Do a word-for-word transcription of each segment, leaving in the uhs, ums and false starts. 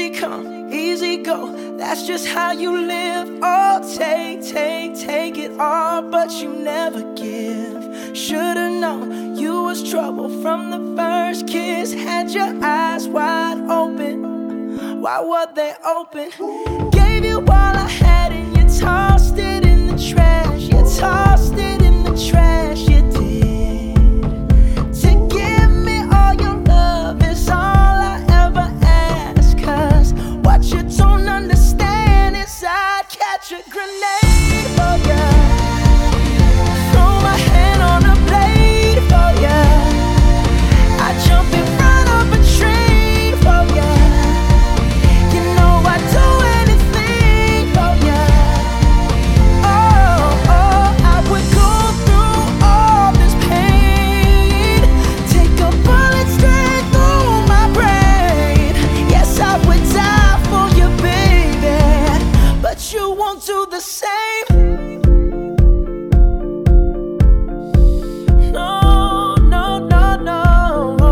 Easy come, easy go, that's just how you live. Oh, take, take, take it all, but you never give. Should've known you was trouble from the first kiss. Had your eyes wide open, why were they open? Gave you all I had and you tossed it in the trash. You tossed it in the trash, you did. To give me all your love is all I ever ask. Cause what you don't understand is I'd catch a grenade for ya, throw my hand on a blade for ya, I'd jump in front of a train for ya. You know I'd do anything for ya. Oh, oh, I would go through all this pain, take a bullet straight through my brain. Yes, I would die for you, baby, but you won't do the same. No, no, no, no.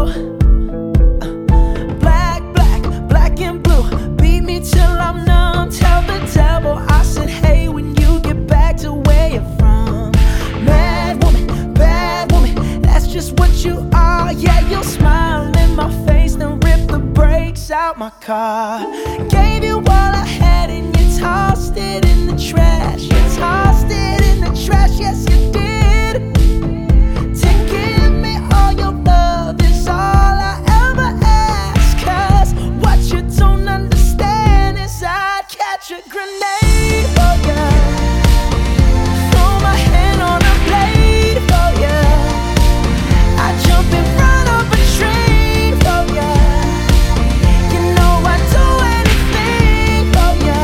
Black, black, black and blue, beat me till I'm numb. Tell the devil I said hey when you get back to where you're from. Mad woman, bad woman, that's just what you are. Yeah, you'll smile in my face, then rip the brakes out my car. Gave you all I had and you tossed it in the trash. You tossed it in the trash, yes you did. To give me all your love is all I ever ask. Cause what you don't understand is I'd catch a grenade for ya, throw my hand on a blade for ya, I'd jump in front of a train for ya. You know I'd do anything for ya.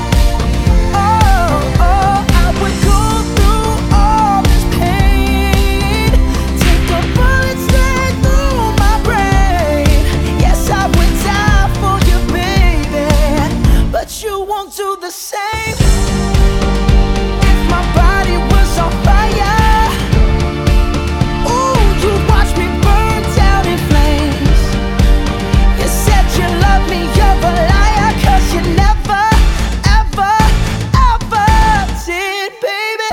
Oh, oh, I would go through all this pain, take a bullet straight through my brain. Yes, I would die for you, baby, but you won't do the same. If my body was on fire, ooh, you watch me burn down in flames. You said you love me, you're a liar, cause you never, ever, ever did, baby.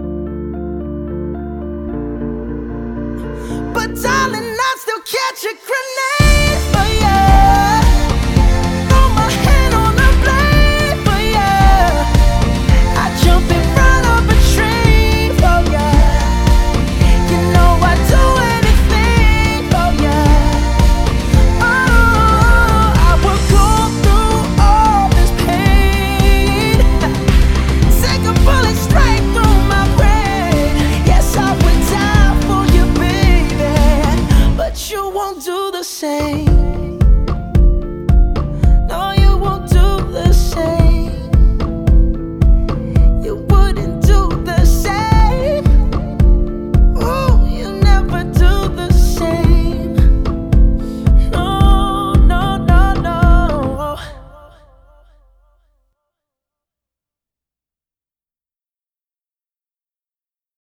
But darling, I still catch a